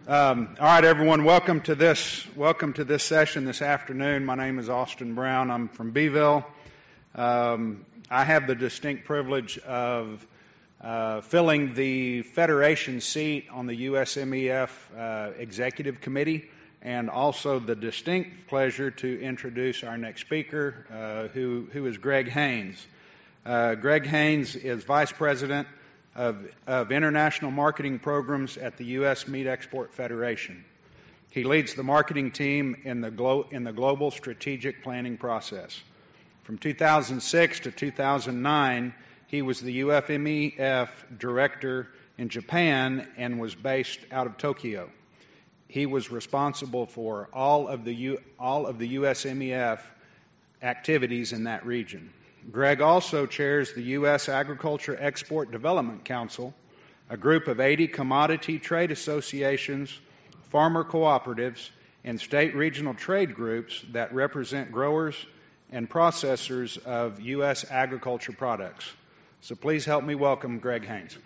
All right, everyone. Welcome to this session this afternoon. My name is Austin Brown. I'm from Beeville. I have the distinct privilege of filling the Federation seat on the USMEF Executive Committee, and also the distinct pleasure to introduce our next speaker, who is Greg Haynes. Greg Haynes is Vice President of International Marketing Programs at the U.S. Meat Export Federation. He leads the marketing team in the global strategic planning process. From 2006 to 2009, he was the UFMEF director in Japan and was based out of Tokyo. He was responsible for all of the USMEF activities in that region. Greg also chairs the U.S. Agriculture Export Development Council, a group of 80 commodity trade associations, farmer cooperatives, and state regional trade groups that represent growers and processors of U.S. agriculture products. So please help me welcome Greg Haynes.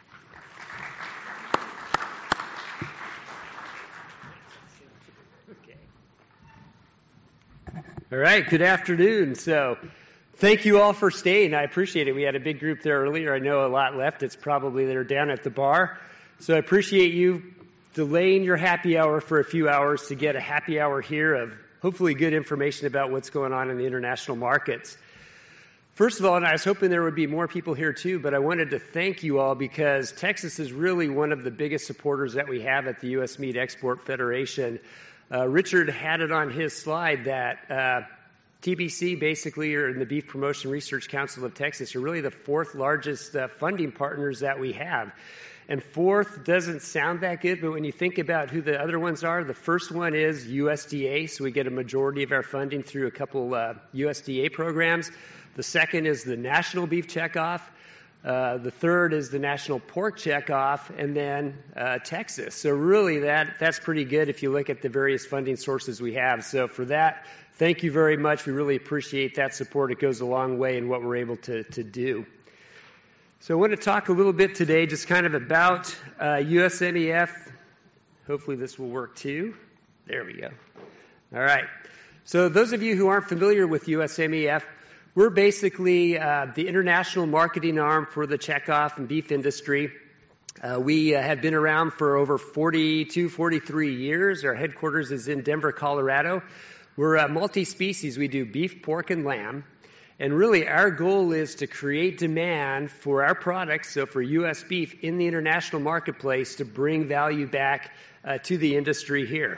All right, good afternoon. Thank you all for staying. I appreciate it. We had a big group there earlier. I know a lot left. It's probably they're down at the bar. So I appreciate you delaying your happy hour for a few hours to get a happy hour here of hopefully good information about what's going on in the international markets. First of all, and I was hoping there would be more people here too, but I wanted to thank you all because Texas is really one of the biggest supporters that we have at the U.S. Meat Export Federation. Richard had it on his slide that TBC basically, or in the Beef Promotion Research Council of Texas, are really the fourth largest funding partners that we have. And fourth doesn't sound that good, but when you think about who the other ones are, the first one is USDA, so we get a majority of our funding through a couple USDA programs. The second is the National Beef Checkoff. The third is the National Pork Checkoff, and then Texas. So really that's pretty good if you look at the various funding sources we have. So for that, thank you very much. We really appreciate that support. It goes a long way in what we're able to do. So I want to talk a little bit today just kind of about USMEF. Hopefully this will work too. There we go. All right. So those of you who aren't familiar with USMEF, we're basically the international marketing arm for the checkoff and beef industry. We have been around for over 42, 43 years. Our headquarters is in Denver, Colorado. We're multi-species. We do beef, pork, and lamb. And really our goal is to create demand for our products, so for U.S. beef, in the international marketplace to bring value back to the industry here.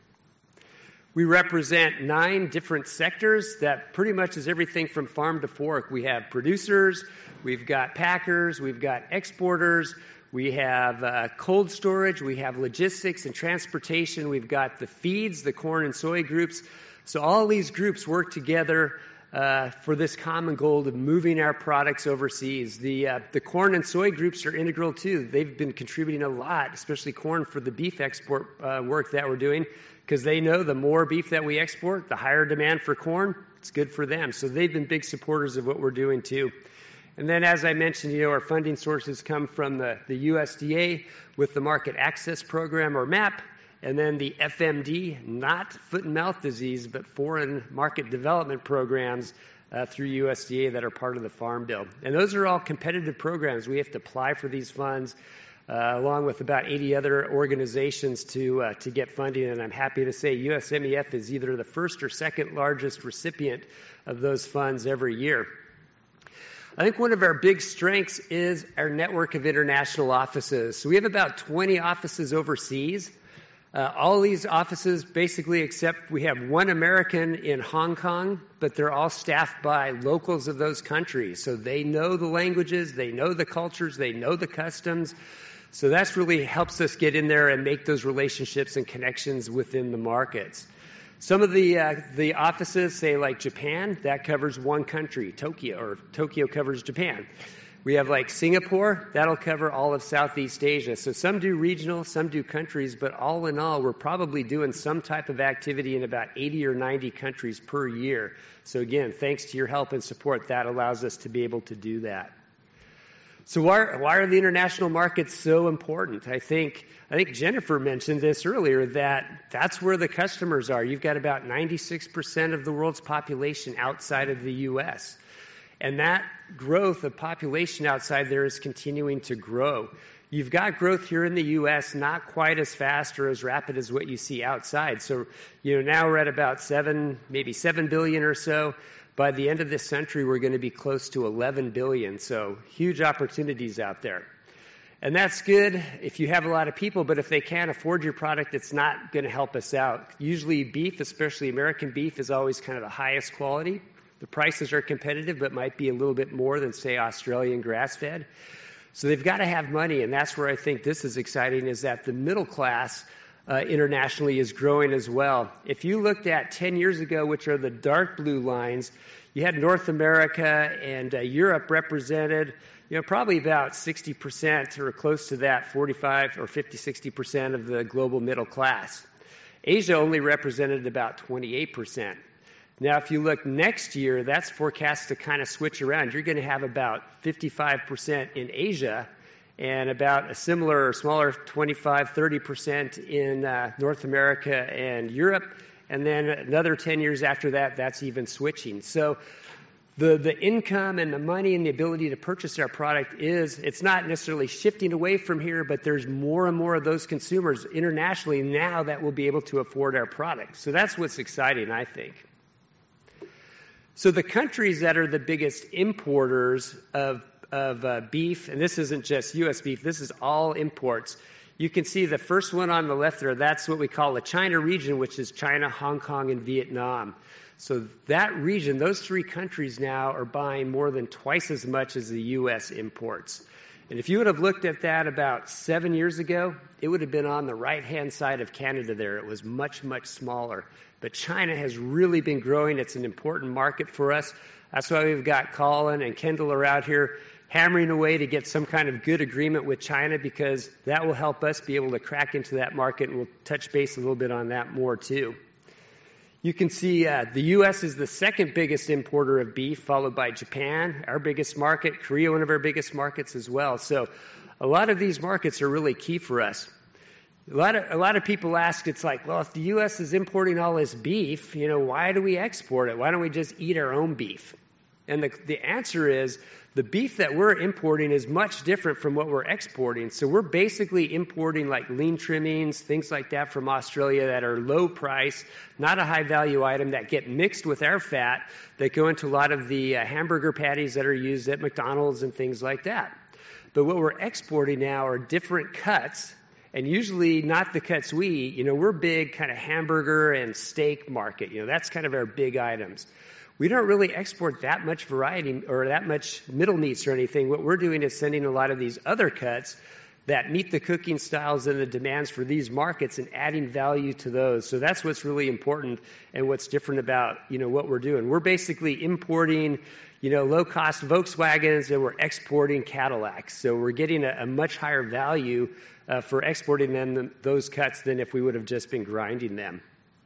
We represent 9 different sectors that pretty much is everything from farm to fork. We have producers, we've got packers, we've got exporters, we have cold storage, we have logistics and transportation, we've got the feeds, the corn and soy groups. So all these groups work together for this common goal of moving our products overseas. The corn and soy groups are integral too. They've been contributing a lot, especially corn, for the beef export work that we're doing, because they know the more beef that we export, the higher demand for corn. It's good for them. So they've been big supporters of what we're doing too. And then, as I mentioned, our funding sources come from the USDA with the Market Access Program, or MAP, and then the FMD, not foot and mouth disease, but foreign market development programs through USDA that are part of the Farm Bill. And those are all competitive programs. We have to apply for these funds along with about 80 other organizations to get funding. And I'm happy to say USMEF is either the first or second largest recipient of those funds every year. I think one of our big strengths is our network of international offices. So we have about 20 offices overseas. All these offices, basically, except we have one American in Hong Kong, but they're all staffed by locals of those countries. So they know the languages, they know the cultures, they know the customs. So that's really helps us get in there and make those relationships and connections within the markets. Some of the offices, say like Japan, that covers one country, Tokyo, or Tokyo covers Japan. We have like Singapore, that'll cover all of Southeast Asia. So some do regional, some do countries, but all in all, we're probably doing some type of activity in about 80 or 90 countries per year. So again, thanks to your help and support, that allows us to be able to do that. So why are the international markets so important? I think Jennifer mentioned this earlier, that's where the customers are. You've got about 96% of the world's population outside of the U.S. And that growth of population outside there is continuing to grow. You've got growth here in the U.S., not quite as fast or as rapid as what you see outside. So, now we're at about 7 billion or so. By the end of this century, we're going to be close to 11 billion. So huge opportunities out there. And that's good if you have a lot of people, but if they can't afford your product, it's not going to help us out. Usually beef, especially American beef, is always kind of the highest quality. The prices are competitive, but might be a little bit more than, say, Australian grass-fed. So they've got to have money, and that's where I think this is exciting, is that the middle class internationally is growing as well. If you looked at 10 years ago, which are the dark blue lines, you had North America and Europe represented, probably about 60% or close to that, 45 or 50, 60% of the global middle class. Asia only represented about 28%. Now, if you look next year, that's forecast to kind of switch around. You're going to have about 55% in Asia and about a similar or smaller 25, 30% in North America and Europe. And then another 10 years after that, that's even switching. So the income and the money and the ability to purchase our product it's not necessarily shifting away from here, but there's more and more of those consumers internationally now that will be able to afford our product. So that's what's exciting, I think. So the countries that are the biggest importers of beef, and this isn't just U.S. beef, this is all imports. You can see the first one on the left there, that's what we call the China region, which is China, Hong Kong, and Vietnam. So that region, those three countries now are buying more than twice as much as the U.S. imports. And if you would have looked at that about 7 years ago, it would have been on the right-hand side of Canada there. It was much, much smaller. But China has really been growing. It's an important market for us. That's why we've got Colin and Kendall are out here hammering away to get some kind of good agreement with China, because that will help us be able to crack into that market, and we'll touch base a little bit on that more too. You can see the U.S. is the second biggest importer of beef, followed by Japan, our biggest market, Korea, one of our biggest markets as well. So a lot of these markets are really key for us. A lot of people ask, it's like, well, if the U.S. is importing all this beef, why do we export it? Why don't we just eat our own beef? And the answer is, the beef that we're importing is much different from what we're exporting. So we're basically importing like lean trimmings, things like that from Australia that are low price, not a high value item, that get mixed with our fat, that go into a lot of the hamburger patties that are used at McDonald's and things like that. But what we're exporting now are different cuts, and usually not the cuts we eat. We're big kind of hamburger and steak market. That's kind of our big items. We don't really export that much variety or that much middle meats or anything. What we're doing is sending a lot of these other cuts that meet the cooking styles and the demands for these markets and adding value to those. So that's what's really important and what's different about, what we're doing. We're basically importing, low-cost Volkswagens, and we're exporting Cadillacs. So we're getting a much higher value for exporting those cuts than if we would have just been grinding them.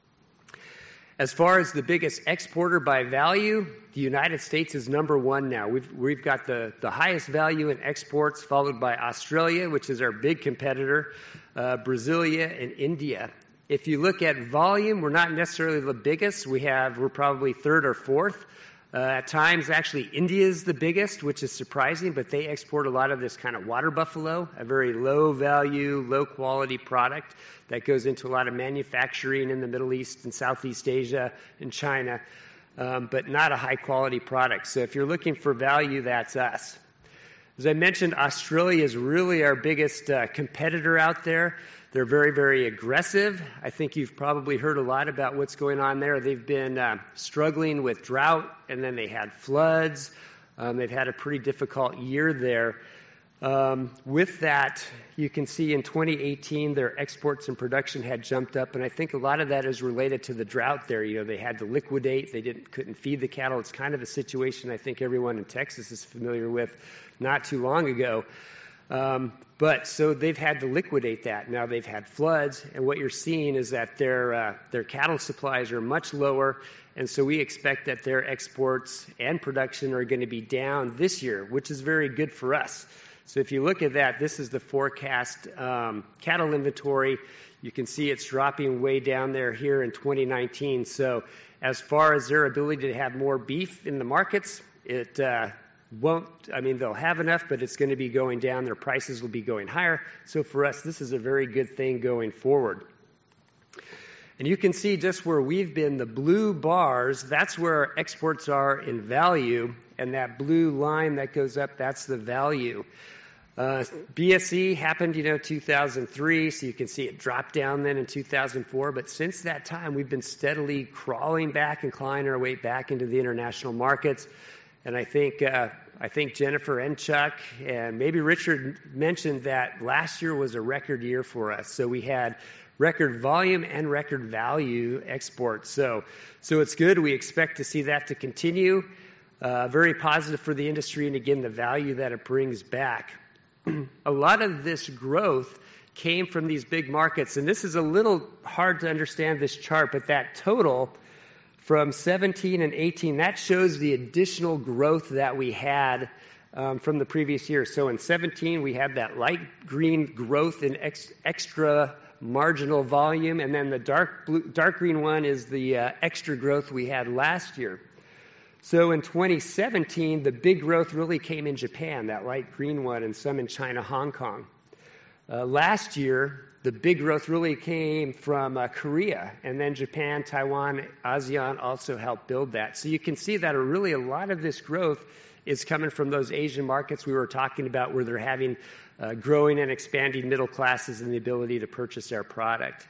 As far as the biggest exporter by value, the United States is number one now. We've got the highest value in exports, followed by Australia, which is our big competitor, Brasilia, and India. If you look at volume, we're not necessarily the biggest. We're probably third or fourth. At times, actually, India is the biggest, which is surprising, but they export a lot of this kind of water buffalo, a very low-value, low-quality product that goes into a lot of manufacturing in the Middle East and Southeast Asia and China, but not a high-quality product. So if you're looking for value, that's us. As I mentioned, Australia is really our biggest competitor out there. They're very, very aggressive. I think you've probably heard a lot about what's going on there. They've been struggling with drought, and then they had floods. They've had a pretty difficult year there. With that, you can see in 2018 their exports and production had jumped up, and I think a lot of that is related to the drought there. They had to liquidate. They couldn't feed the cattle. It's kind of a situation I think everyone in Texas is familiar with not too long ago. But so they've had to liquidate that. Now they've had floods, and what you're seeing is that their cattle supplies are much lower, and so we expect that their exports and production are going to be down this year, which is very good for us. So if you look at that, this is the forecast cattle inventory. You can see it's dropping way down there here in 2019. So as far as their ability to have more beef in the markets, it won't, they'll have enough, but it's going to be going down. Their prices will be going higher. So for us, this is a very good thing going forward. And you can see just where we've been, the blue bars, that's where our exports are in value. And that blue line that goes up, that's the value. BSE happened, 2003, so you can see it dropped down then in 2004. But since that time, we've been steadily crawling back and clawing our way back into the international markets. And I think Jennifer and Chuck and maybe Richard mentioned that last year was a record year for us. So we had record volume and record value exports. So it's good. We expect to see that to continue. Very positive for the industry, and again, the value that it brings back. A lot of this growth came from these big markets, and this is a little hard to understand this chart, but that total from 17 and 18, that shows the additional growth that we had from the previous year. So in 17, we had that light green growth in extra marginal volume, and then the dark green one is the extra growth we had last year. So in 2017, the big growth really came in Japan, that light green one, and some in China, Hong Kong. Last year, the big growth really came from Korea, and then Japan, Taiwan, ASEAN also helped build that. So you can see that really a lot of this growth is coming from those Asian markets we were talking about, where they're having growing and expanding middle classes and the ability to purchase our product.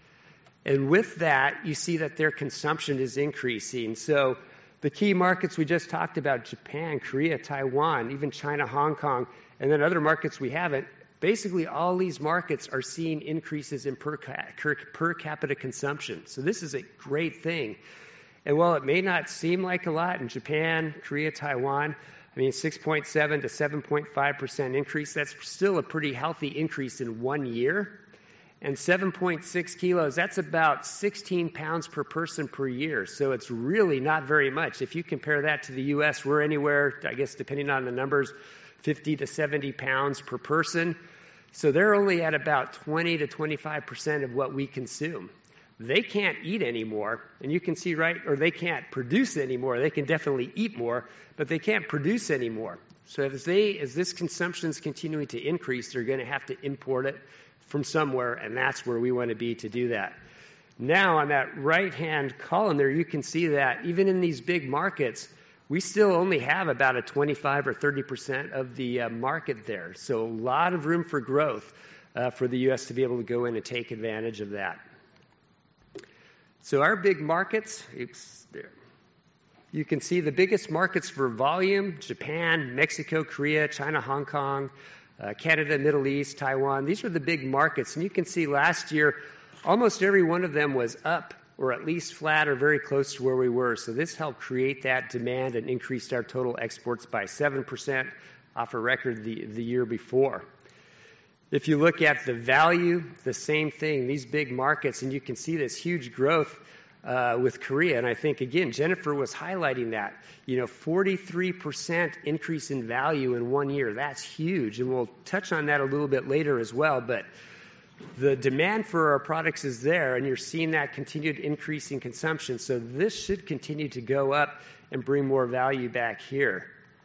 And with that, you see that their consumption is increasing. So the key markets we just talked about, Japan, Korea, Taiwan, even China, Hong Kong, and then other markets we haven't, basically all these markets are seeing increases in per capita consumption. So this is a great thing. And while it may not seem like a lot in Japan, Korea, Taiwan, 6.7 to 7.5% increase, that's still a pretty healthy increase in 1 year. And 7.6 kilos, that's about 16 pounds per person per year. So it's really not very much. If you compare that to the U.S., we're anywhere, I guess, depending on the numbers, 50 to 70 pounds per person. So they're only at about 20 to 25% of what we consume. They can't eat anymore, and you can see or they can't produce anymore. They can definitely eat more, but they can't produce anymore. So as this consumption is continuing to increase, they're going to have to import it from somewhere, and that's where we want to be to do that. Now, on that right-hand column there, you can see that even in these big markets, we still only have about a 25 or 30% of the market there. So a lot of room for growth for the U.S. to be able to go in and take advantage of that. So our big markets, there. You can see the biggest markets for volume: Japan, Mexico, Korea, China, Hong Kong, Canada, Middle East, Taiwan. These are the big markets. And you can see last year, almost every one of them was up or at least flat or very close to where we were. So this helped create that demand and increased our total exports by 7% off a record the year before. If you look at the value, the same thing, these big markets, and you can see this huge growth with Korea. And I think, again, Jennifer was highlighting that. 43% increase in value in 1 year. That's huge. And we'll touch on that a little bit later as well. But the demand for our products is there, and you're seeing that continued increase in consumption. So this should continue to go up and bring more value back here.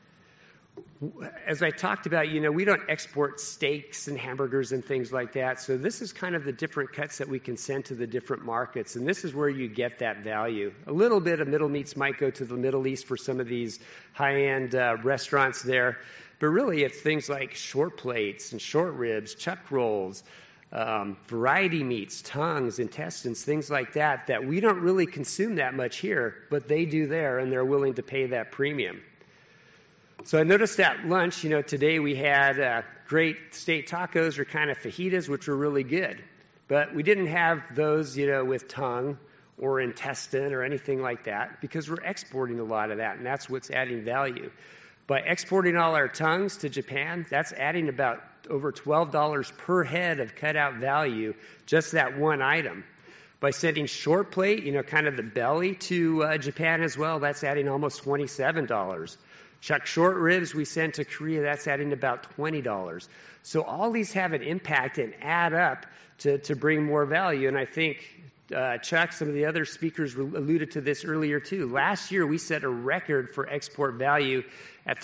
As I talked about, we don't export steaks and hamburgers and things like that. So this is kind of the different cuts that we can send to the different markets. And this is where you get that value. A little bit of middle meats might go to the Middle East for some of these high-end restaurants there. But really, it's things like short plates and short ribs, chuck rolls, variety meats, tongues, intestines, things like that we don't really consume that much here, but they do there, and they're willing to pay that premium. So I noticed at lunch, today we had great steak tacos or kind of fajitas, which were really good. But we didn't have those, with tongue or intestine or anything like that, because we're exporting a lot of that, and that's what's adding value. By exporting all our tongues to Japan, that's adding about over $12 per head of cutout value, just that one item. By sending short plate, kind of the belly to Japan as well, that's adding almost $27. Chuck short ribs we send to Korea, that's adding about $20. So all these have an impact and add up to bring more value. And I think Chuck, some of the other speakers alluded to this earlier too. Last year we set a record for export value at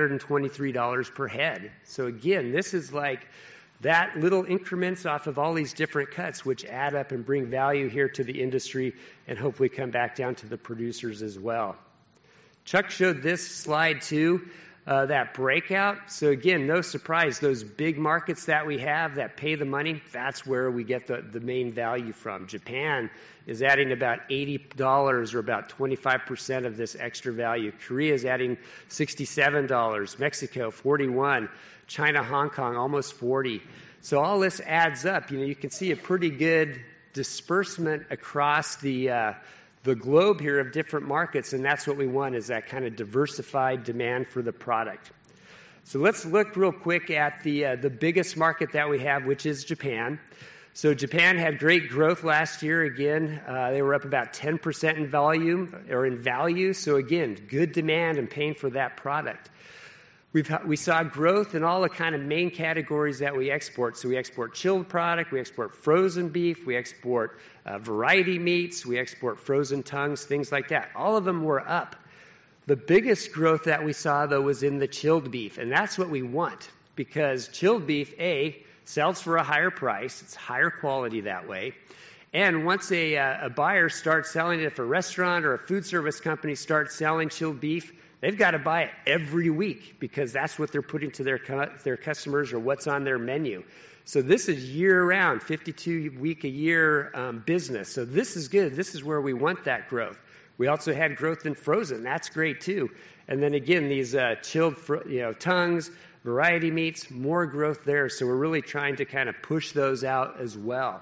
$323 per head. So again, this is like that little increments off of all these different cuts, which add up and bring value here to the industry and hopefully come back down to the producers as well. Chuck showed this slide too, that breakout. So again, no surprise, those big markets that we have that pay the money, that's where we get the main value from. Japan is adding about $80 or about 25% of this extra value. Korea is adding $67, Mexico $41, China, Hong Kong almost $40. So all this adds up. You can see a pretty good disbursement across the globe here of different markets, and that's what we want, is that kind of diversified demand for the product. So let's look real quick at the biggest market that we have, which is Japan. So Japan had great growth last year. Again, they were up about 10% in volume or in value. So again, good demand and paying for that product. We saw growth in all the kind of main categories that we export. So we export chilled product, we export frozen beef, we export variety meats, we export frozen tongues, things like that. All of them were up. The biggest growth that we saw, though, was in the chilled beef, and that's what we want, because chilled beef, A, sells for a higher price, it's higher quality that way, and once a buyer starts selling it, if a restaurant or a food service company starts selling chilled beef, they've got to buy it every week because that's what they're putting to their customers or what's on their menu. So this is year-round, 52-week-a-year business. So this is good. This is where we want that growth. We also had growth in frozen. That's great too. And then again, these chilled tongues, variety meats, more growth there. So we're really trying to kind of push those out as well.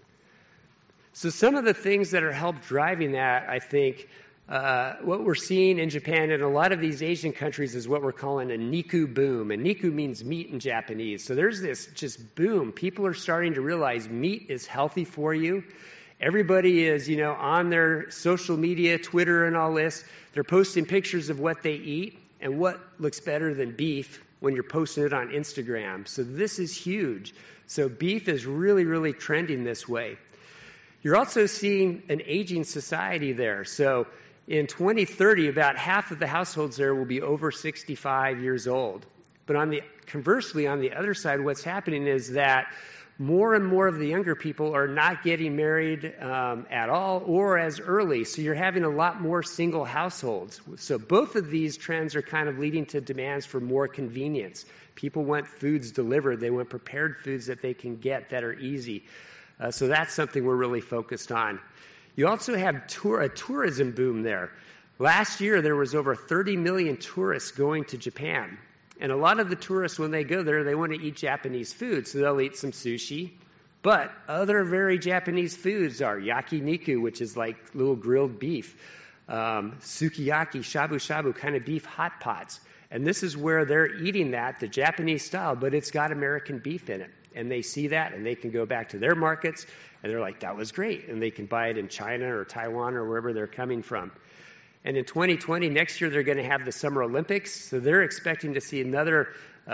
So some of the things that are helped driving that, I think, what we're seeing in Japan and a lot of these Asian countries is what we're calling a Niku boom. And Niku means meat in Japanese. So there's this just boom. People are starting to realize meat is healthy for you. Everybody is, on their social media, Twitter and all this. They're posting pictures of what they eat and what looks better than beef when you're posting it on Instagram. So this is huge. So beef is really, really trending this way. You're also seeing an aging society there. So in 2030, about half of the households there will be over 65 years old. But conversely, on the other side, what's happening is that more and more of the younger people are not getting married at all or as early. So you're having a lot more single households. So both of these trends are kind of leading to demands for more convenience. People want foods delivered. They want prepared foods that they can get that are easy. So that's something we're really focused on. You also have a tourism boom there. Last year, there was over 30 million tourists going to Japan. And a lot of the tourists, when they go there, they want to eat Japanese food. So they'll eat some sushi. But other very Japanese foods are yakiniku, which is like little grilled beef, sukiyaki, shabu-shabu, kind of beef hot pots. And this is where they're eating that, the Japanese style, but it's got American beef in it. And they see that, and they can go back to their markets, and they're like, that was great. And they can buy it in China or Taiwan or wherever they're coming from. And in 2020, next year, they're going to have the Summer Olympics. So they're expecting to see another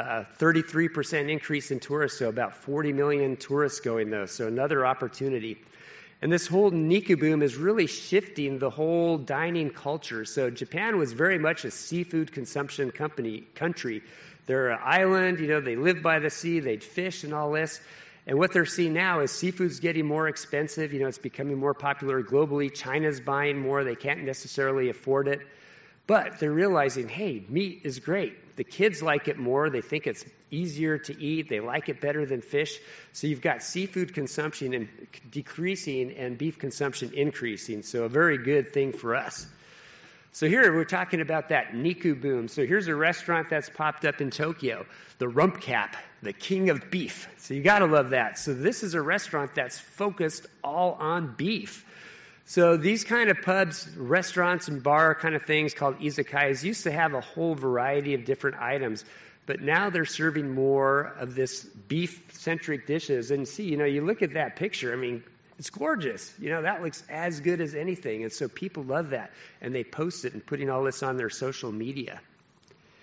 33% increase in tourists, so about 40 million tourists going there. So another opportunity. And this whole Niku boom is really shifting the whole dining culture. So Japan was very much a seafood consumption country. They're an island, they live by the sea, they'd fish and all this. And what they're seeing now is seafood's getting more expensive. It's becoming more popular globally. China's buying more. They can't necessarily afford it. But they're realizing, hey, meat is great. The kids like it more. They think it's easier to eat. They like it better than fish. So you've got seafood consumption decreasing and beef consumption increasing. So a very good thing for us. So here we're talking about that Niku boom. So here's a restaurant that's popped up in Tokyo, the Rumpcap, the king of beef. So you got to love that. So this is a restaurant that's focused all on beef. So these kind of pubs, restaurants, and bar kind of things called izakayas used to have a whole variety of different items. But now they're serving more of this beef-centric dishes. And see, you look at that picture, it's gorgeous. That looks as good as anything. And so people love that. And they post it and putting all this on their social media.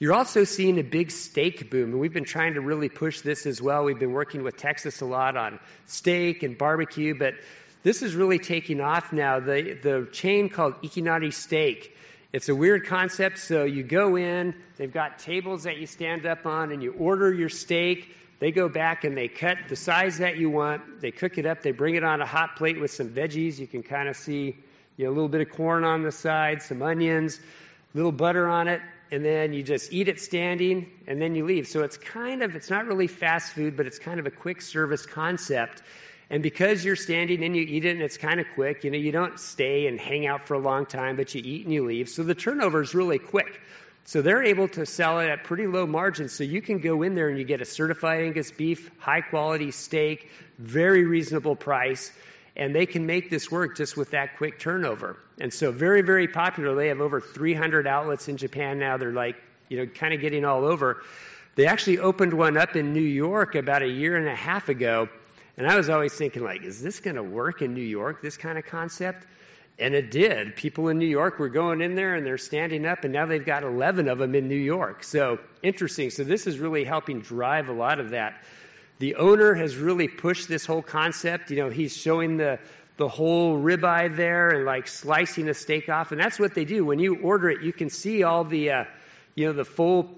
You're also seeing a big steak boom, and we've been trying to really push this as well. We've been working with Texas a lot on steak and barbecue, but this is really taking off now. The chain called Ikinari Steak, it's a weird concept. So you go in, they've got tables that you stand up on, and you order your steak. They go back and they cut the size that you want. They cook it up. They bring it on a hot plate with some veggies. You can kind of see, a little bit of corn on the side, some onions, a little butter on it. And then you just eat it standing, and then you leave. So it's not really fast food, but it's kind of a quick service concept. And because you're standing and you eat it and it's kind of quick, you don't stay and hang out for a long time, but you eat and you leave. So the turnover is really quick. So they're able to sell it at pretty low margins. So you can go in there and you get a certified Angus beef, high quality steak, very reasonable price. And they can make this work just with that quick turnover. And so very, very popular. They have over 300 outlets in Japan now. They're kind of getting all over. They actually opened one up in New York about a year and a half ago. And I was always thinking, is this going to work in New York, this kind of concept? And it did. People in New York were going in there and they're standing up, and now they've got 11 of them in New York. So interesting. So this is really helping drive a lot of that. The owner has really pushed this whole concept. He's showing the whole ribeye there and slicing the steak off. And that's what they do. When you order it, you can see all the, the full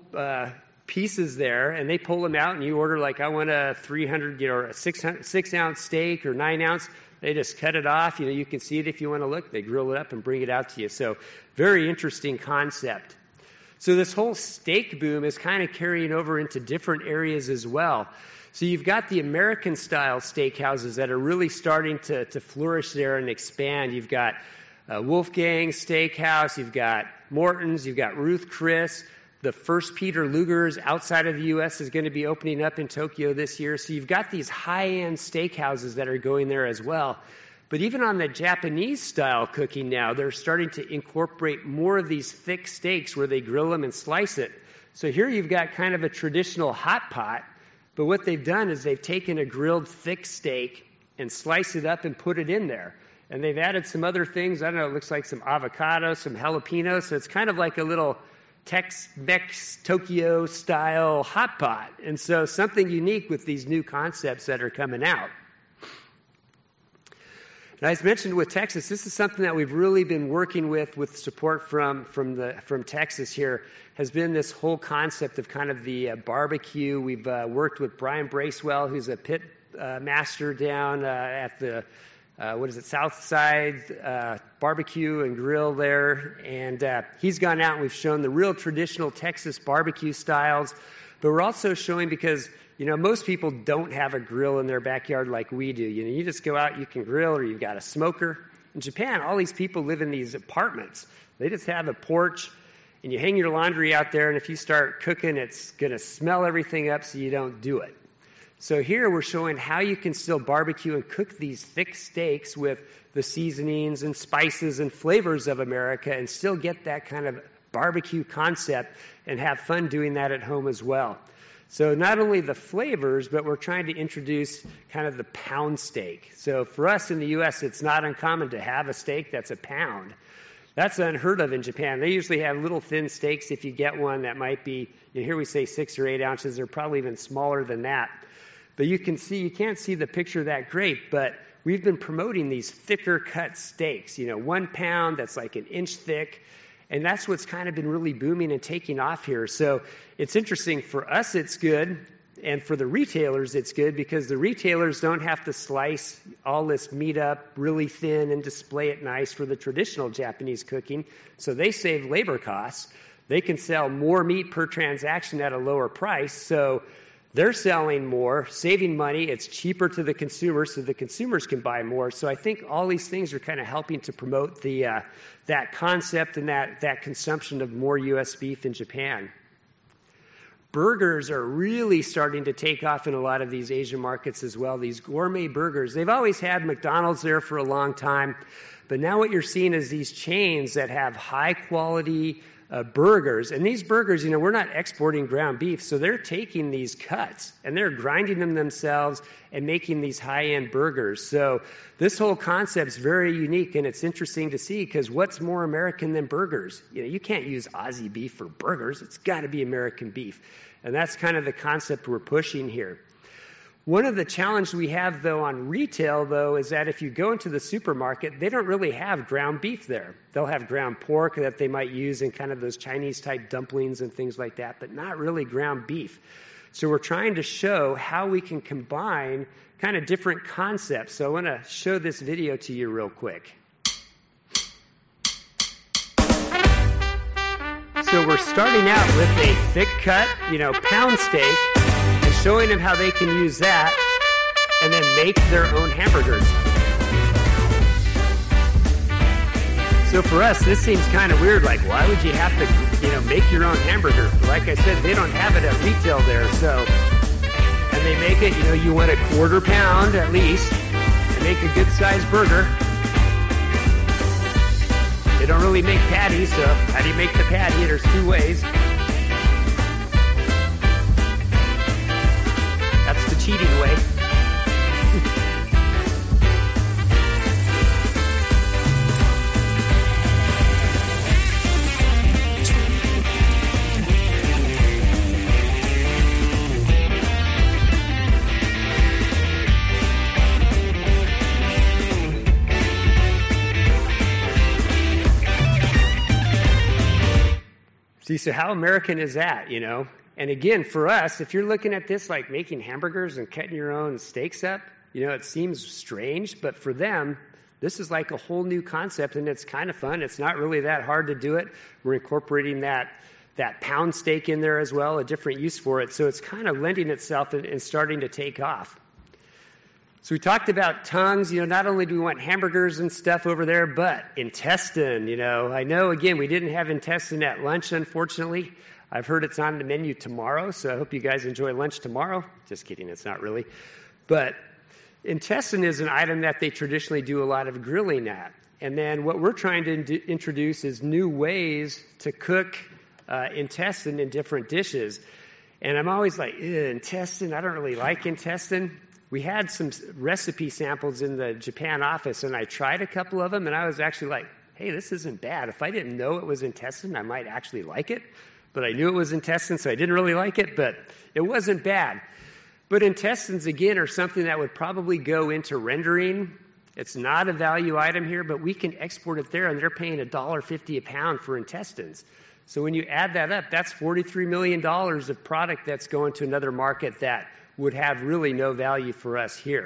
pieces there, and they pull them out and you order I want a 300, or a 6 ounce steak or 9 ounce. They just cut it off. You can see it if you want to look. They grill it up and bring it out to you. So very interesting concept. So this whole steak boom is kind of carrying over into different areas as well. So you've got the American-style steakhouses that are really starting to flourish there and expand. You've got Wolfgang Steakhouse, you've got Morton's, you've got Ruth Chris. The first Peter Luger's outside of the U.S. is going to be opening up in Tokyo this year. So you've got these high-end steakhouses that are going there as well. But even on the Japanese-style cooking now, they're starting to incorporate more of these thick steaks where they grill them and slice it. So here you've got kind of a traditional hot pot. But what they've done is they've taken a grilled thick steak and sliced it up and put it in there. And they've added some other things. I don't know, it looks like some avocado, some jalapeno. So it's kind of like a little Tex-Mex Tokyo-style hot pot. And so something unique with these new concepts that are coming out. And as mentioned with Texas, this is something that we've really been working with support from Texas here, has been this whole concept of kind of the barbecue. We've worked with Brian Bracewell, who's a pit master down at the Southside Barbecue and Grill there. And he's gone out and we've shown the real traditional Texas barbecue styles. But we're also showing because most people don't have a grill in their backyard like we do. You just go out, you can grill, or you've got a smoker. In Japan, all these people live in these apartments. They just have a porch, and you hang your laundry out there, and if you start cooking, it's going to smell everything up, so you don't do it. So here we're showing how you can still barbecue and cook these thick steaks with the seasonings and spices and flavors of America and still get that kind of barbecue concept and have fun doing that at home as well. So not only the flavors, but we're trying to introduce kind of the pound steak. So for us in the U.S., it's not uncommon to have a steak that's a pound. That's unheard of in Japan. They usually have little thin steaks. If you get one that might be, here we say 6 or 8 ounces. They're probably even smaller than that. But you can't see the picture that great, but we've been promoting these thicker cut steaks, 1 pound that's like an inch thick. And that's what's kind of been really booming and taking off here. So it's interesting. For us, it's good. And for the retailers, it's good because the retailers don't have to slice all this meat up really thin and display it nice for the traditional Japanese cooking. So they save labor costs. They can sell more meat per transaction at a lower price. So they're selling more, saving money. It's cheaper to the consumer, so the consumers can buy more. So I think all these things are kind of helping to promote that concept and that consumption of more U.S. beef in Japan. Burgers are really starting to take off in a lot of these Asian markets as well, these gourmet burgers. They've always had McDonald's there for a long time, but now what you're seeing is these chains that have high-quality burgers. And these burgers, we're not exporting ground beef, so they're taking these cuts and they're grinding them themselves and making these high-end burgers. So this whole concept's very unique, and it's interesting to see because what's more American than burgers? You can't use Aussie beef for burgers. It's got to be American beef. And that's kind of the concept we're pushing here. One of the challenges we have, though, on retail, though, is that if you go into the supermarket, they don't really have ground beef there. They'll have ground pork that they might use in kind of those Chinese-type dumplings and things like that, but not really ground beef. So we're trying to show how we can combine kind of different concepts. So I want to show this video to you real quick. So we're starting out with a thick cut, pound steak, and showing them how they can use that and then make their own hamburgers. So for us, this seems kind of weird. Like, why would you have to, make your own hamburger? Like I said, they don't have it at retail there. So, and they make it, you want a 1/4 pound at least, and make a good-sized burger. They don't really make patties, so how do you make the patty? There's 2 ways. That's the cheating way. See, so how American is that, And again, for us, if you're looking at this like making hamburgers and cutting your own steaks up, it seems strange, but for them, this is like a whole new concept, and it's kind of fun. It's not really that hard to do it. We're incorporating that pound steak in there as well, a different use for it. So it's kind of lending itself and starting to take off. So we talked about tongues. Not only do we want hamburgers and stuff over there, but intestine. I know, again, we didn't have intestine at lunch, unfortunately. I've heard it's on the menu tomorrow, so I hope you guys enjoy lunch tomorrow. Just kidding, it's not really. But intestine is an item that they traditionally do a lot of grilling at. And then what we're trying to introduce is new ways to cook intestine in different dishes. And I'm always like, intestine, I don't really like intestine. We had some recipe samples in the Japan office, and I tried a couple of them, and I was actually like, hey, this isn't bad. If I didn't know it was intestine, I might actually like it. But I knew it was intestine, so I didn't really like it, but it wasn't bad. But intestines, again, are something that would probably go into rendering. It's not a value item here, but we can export it there, and they're paying $1.50 a pound for intestines. So when you add that up, that's $43 million of product that's going to another market that would have really no value for us here.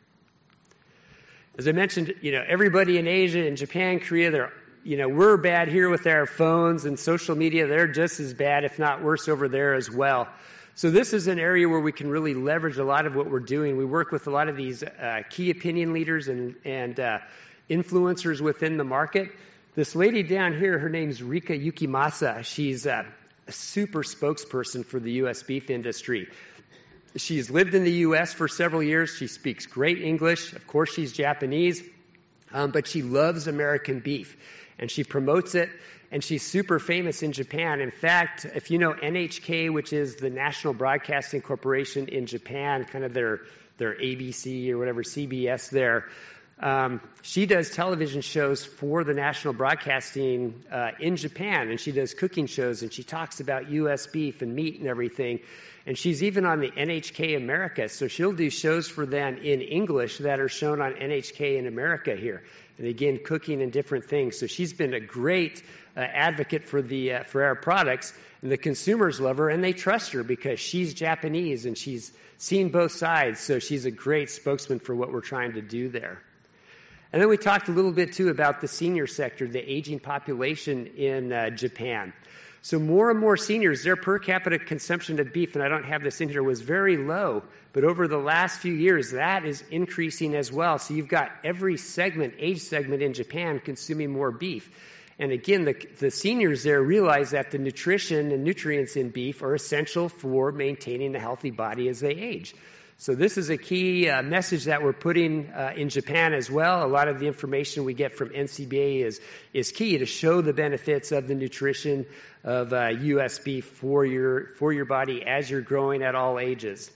As I mentioned, everybody in Asia and Japan, Korea, we're bad here with our phones and social media. They're just as bad, if not worse, over there as well. So this is an area where we can really leverage a lot of what we're doing. We work with a lot of these key opinion leaders and influencers within the market. This lady down here, her name's Rika Yukimasa. She's a super spokesperson for the U.S. beef industry. She's lived in the U.S. for several years. She speaks great English. Of course, she's Japanese, but she loves American beef, and she promotes it, and she's super famous in Japan. In fact, if you know NHK, which is the National Broadcasting Corporation in Japan, kind of their ABC or whatever, CBS there, she does television shows for the national broadcasting in Japan, and she does cooking shows, and she talks about U.S. beef and meat and everything. And she's even on the NHK America, so she'll do shows for them in English that are shown on NHK in America here. And again, cooking and different things. So she's been a great advocate for our products, and the consumers love her, and they trust her because she's Japanese and she's seen both sides. So she's a great spokesman for what we're trying to do there. And then we talked a little bit, too, about the senior sector, the aging population in Japan. So more and more seniors, their per capita consumption of beef, and I don't have this in here, was very low. But over the last few years, that is increasing as well. So you've got every age segment in Japan consuming more beef. And again, the seniors there realize that the nutrition and nutrients in beef are essential for maintaining a healthy body as they age. So this is a key message that we're putting in Japan as well. A lot of the information we get from NCBA is key to show the benefits of the nutrition of U.S. beef for your body as you're growing at all ages.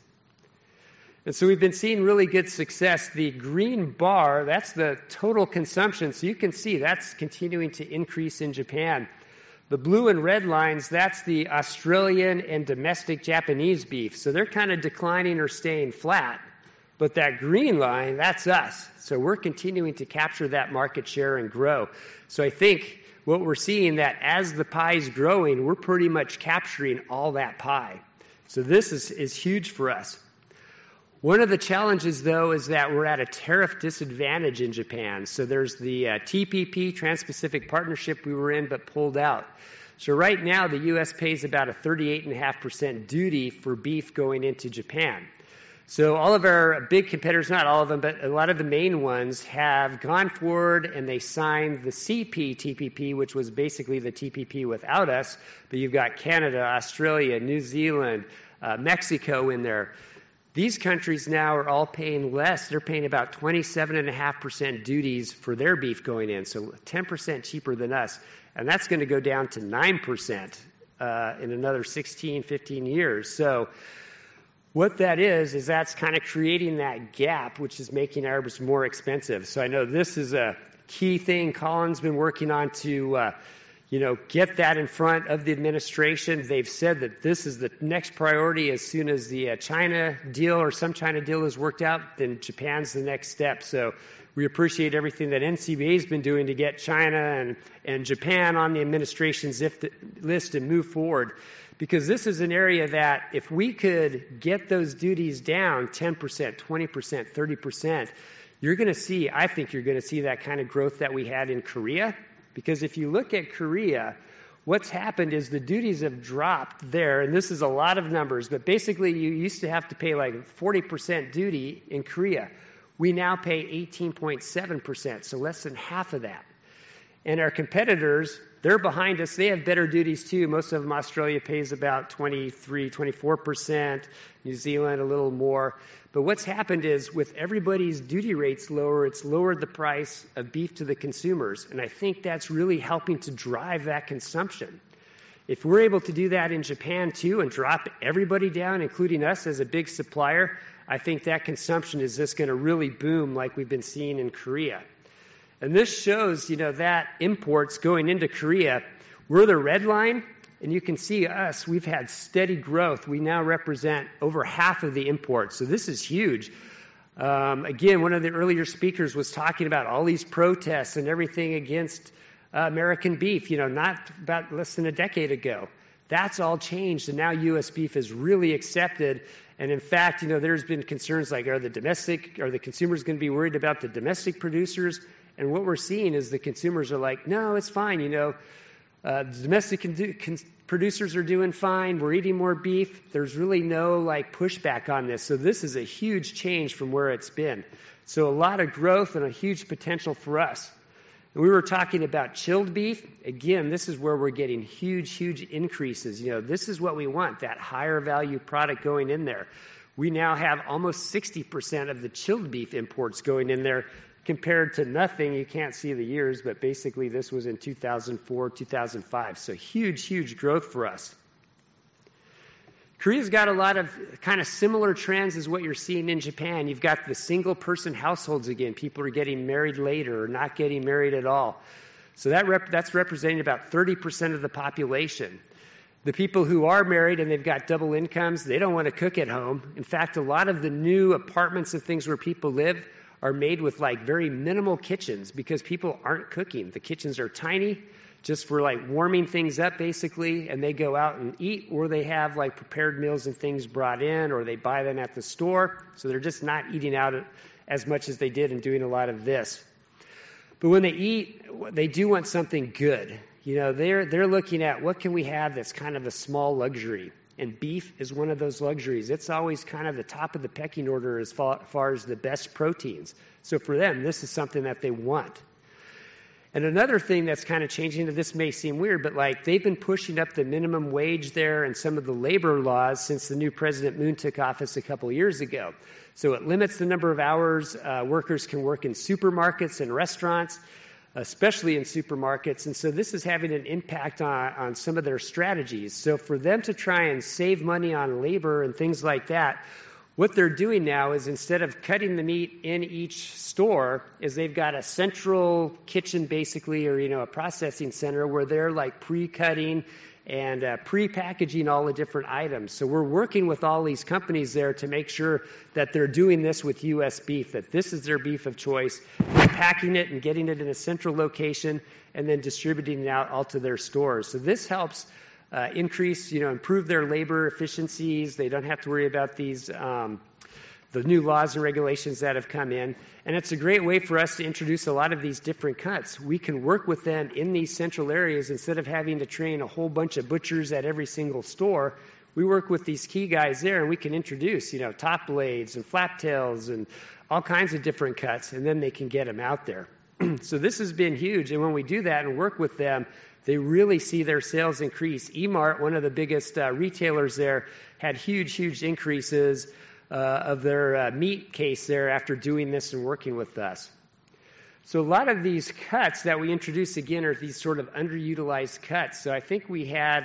And so we've been seeing really good success. The green bar, that's the total consumption. So you can see that's continuing to increase in Japan. The blue and red lines, that's the Australian and domestic Japanese beef. So they're kind of declining or staying flat. But that green line, that's us. So we're continuing to capture that market share and grow. So I think what we're seeing that as the pie is growing, we're pretty much capturing all that pie. So this is huge for us. One of the challenges, though, is that we're at a tariff disadvantage in Japan. So there's the TPP, Trans-Pacific Partnership, we were in but pulled out. So right now, the U.S. pays about a 38.5% duty for beef going into Japan. So all of our big competitors, not all of them, but a lot of the main ones have gone forward and they signed the CPTPP, which was basically the TPP without us. But you've got Canada, Australia, New Zealand, Mexico in there. These countries now are all paying less. They're paying about 27.5% duties for their beef going in, so 10% cheaper than us. And that's going to go down to 9% in another 16, 15 years. So what that is that's kind of creating that gap, which is making ours more expensive. So I know this is a key thing Colin's been working on to get that in front of the administration. They've said that this is the next priority. As soon as the China deal or some China deal is worked out, then Japan's the next step. So we appreciate everything that NCBA has been doing to get China and Japan on the administration's list and move forward. Because this is an area that if we could get those duties down 10%, 20%, 30%, I think you're going to see that kind of growth that we had in Korea. Because if you look at Korea, what's happened is the duties have dropped there, and this is a lot of numbers, but basically you used to have to pay like 40% duty in Korea. We now pay 18.7%, so less than half of that. And our competitors, they're behind us. They have better duties too. Most of them, Australia pays about 23, 24%, New Zealand a little more. But what's happened is with everybody's duty rates lower, it's lowered the price of beef to the consumers. And I think that's really helping to drive that consumption. If we're able to do that in Japan too and drop everybody down, including us as a big supplier, I think that consumption is just going to really boom like we've been seeing in Korea. And this shows, that imports going into Korea, we're the red line. And you can see us, we've had steady growth. We now represent over half of the imports. So this is huge. Again, one of the earlier speakers was talking about all these protests and everything against American beef, not about less than a decade ago. That's all changed, and now U.S. beef is really accepted. And in fact, there's been concerns like, are the consumers going to be worried about the domestic producers? And what we're seeing is the consumers are like, no, it's fine, the domestic producers are doing fine. We're eating more beef. There's really no pushback on this. So this is a huge change from where it's been. So a lot of growth and a huge potential for us. And we were talking about chilled beef. Again, this is where we're getting huge, huge increases. This is what we want, that higher value product going in there. We now have almost 60% of the chilled beef imports going in there, compared to nothing. You can't see the years, but basically this was in 2004, 2005. So huge, huge growth for us. Korea's got a lot of kind of similar trends as what you're seeing in Japan. You've got the single-person households again. People are getting married later or not getting married at all. So that's representing about 30% of the population. The people who are married and they've got double incomes, they don't want to cook at home. In fact, a lot of the new apartments and things where people live are made with very minimal kitchens because people aren't cooking. The kitchens are tiny, just for warming things up basically, and they go out and eat, or they have prepared meals and things brought in, or they buy them at the store. So they're just not eating out as much as they did and doing a lot of this. But when they eat, they do want something good. They're looking at what can we have that's kind of a small luxury. And beef is one of those luxuries. It's always kind of the top of the pecking order as far as the best proteins. So for them, this is something that they want. And another thing that's kind of changing, and this may seem weird, but like they've been pushing up the minimum wage there and some of the labor laws since the new President Moon took office a couple years ago. So it limits the number of hours workers can work in supermarkets and restaurants, especially in supermarkets. And so this is having an impact on some of their strategies. So for them to try and save money on labor and things like that, what they're doing now is instead of cutting the meat in each store, is they've got a central kitchen basically, or, a processing center where they're like pre-cutting and pre-packaging all the different items. So we're working with all these companies there to make sure that they're doing this with U.S. beef, that this is their beef of choice, packing it and getting it in a central location and then distributing it out all to their stores. So this helps increase, improve their labor efficiencies. They don't have to worry about these, the new laws and regulations that have come in. And it's a great way for us to introduce a lot of these different cuts. We can work with them in these central areas instead of having to train a whole bunch of butchers at every single store. We work with these key guys there, and we can introduce, top blades and flap tails and all kinds of different cuts, and then they can get them out there. So this has been huge. And when we do that and work with them, they really see their sales increase. E-Mart, one of the biggest retailers there, had huge increases of their meat case there after doing this and working with us. So a lot of these cuts that we introduce, again, are these sort of underutilized cuts. So I think we had